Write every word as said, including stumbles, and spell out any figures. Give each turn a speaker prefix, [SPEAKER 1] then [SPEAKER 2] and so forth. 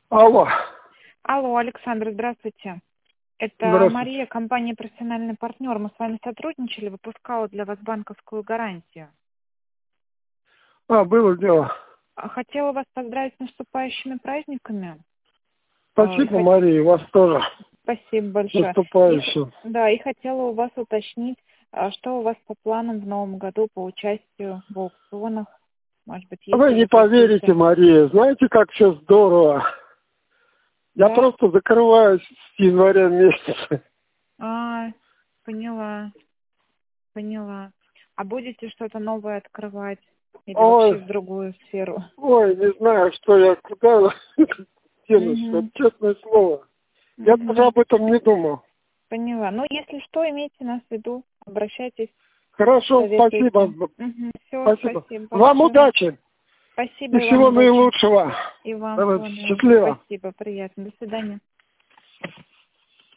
[SPEAKER 1] Алло.
[SPEAKER 2] Алло, Александр, здравствуйте. Это
[SPEAKER 1] Здравствуйте.
[SPEAKER 2] Мария, компания «Профессиональный партнер». Мы с вами сотрудничали, выпускала для вас банковскую гарантию.
[SPEAKER 1] А, было дело.
[SPEAKER 2] Хотела вас поздравить с наступающими праздниками.
[SPEAKER 1] Спасибо,
[SPEAKER 2] Хот-
[SPEAKER 1] Мария, вас тоже.
[SPEAKER 2] Спасибо большое. И,
[SPEAKER 1] Наступающим.
[SPEAKER 2] да, и хотела у вас уточнить, а что у вас по планам в новом году по участию в аукционах? Может быть, есть
[SPEAKER 1] Вы
[SPEAKER 2] уже
[SPEAKER 1] не поверите,
[SPEAKER 2] какие-то...
[SPEAKER 1] Мария, знаете, как все здорово. Я
[SPEAKER 2] Да?
[SPEAKER 1] просто закрываюсь с января месяца.
[SPEAKER 2] А, поняла, поняла. А будете что-то новое открывать? Или вообще
[SPEAKER 1] Ой,
[SPEAKER 2] в другую сферу?
[SPEAKER 1] ой, не знаю, что я куда денусь, вот
[SPEAKER 2] Угу,
[SPEAKER 1] честное слово. Я даже
[SPEAKER 2] угу.
[SPEAKER 1] об этом не думал.
[SPEAKER 2] Поняла. Ну, если что, имейте нас в виду. Обращайтесь,
[SPEAKER 1] Хорошо, спасибо.
[SPEAKER 2] советуйте. Угу. Все,
[SPEAKER 1] Спасибо.
[SPEAKER 2] спасибо
[SPEAKER 1] Вам
[SPEAKER 2] большое.
[SPEAKER 1] удачи
[SPEAKER 2] Спасибо
[SPEAKER 1] и
[SPEAKER 2] и вам
[SPEAKER 1] всего
[SPEAKER 2] удачи.
[SPEAKER 1] наилучшего.
[SPEAKER 2] И вам
[SPEAKER 1] Давайте,
[SPEAKER 2] всего наилучшего.
[SPEAKER 1] счастливо.
[SPEAKER 2] Спасибо, приятно. До свидания.